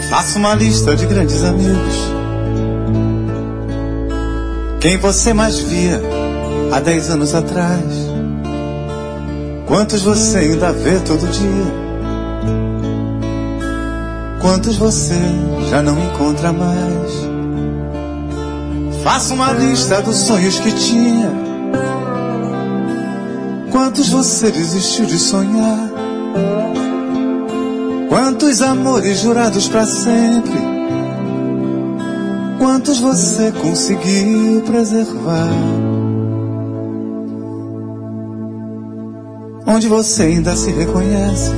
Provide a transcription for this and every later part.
Faça uma lista de grandes amigos. Quem você mais via há 10 anos atrás? Quantos você ainda vê todo dia? Quantos você já não encontra mais? Faça uma lista dos sonhos que tinha. Quantos você desistiu de sonhar? Quantos amores jurados pra sempre? Quantos você conseguiu preservar? Onde você ainda se reconhece?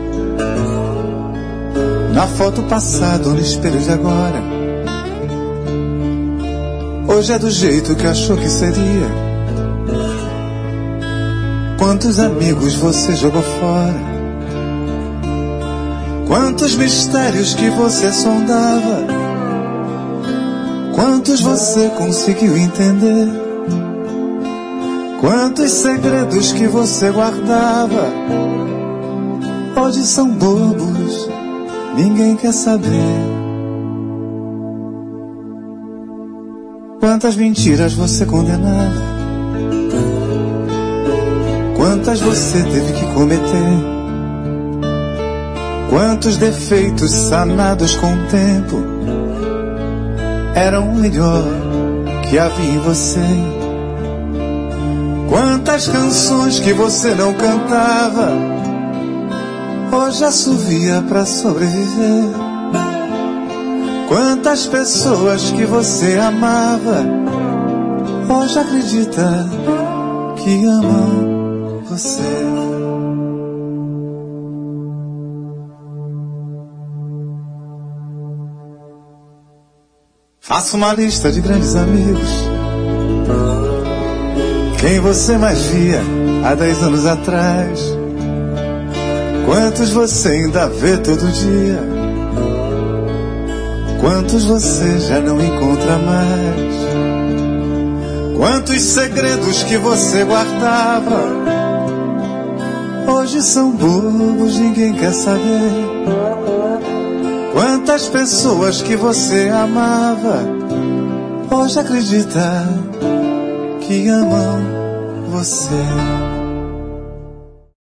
Na foto passada ou no espelho de agora? Hoje é do jeito que achou que seria? Quantos amigos você jogou fora? Quantos mistérios que você sondava? Quantos você conseguiu entender? Quantos segredos que você guardava? Hoje são bobos, ninguém quer saber. Quantas mentiras você condenava? Quantas você teve que cometer? Quantos defeitos sanados com o tempo eram o melhor que havia em você? Quantas canções que você não cantava hoje assovia pra sobreviver? Quantas pessoas que você amava hoje acredita que amam você? Faça uma lista de grandes amigos. Quem você mais via há 10 anos atrás? Quantos você ainda vê todo dia? Quantos você já não encontra mais? Quantos segredos que você guardava hoje são bobos, ninguém quer saber? Quantas pessoas que você amava hoje acredita que amam você?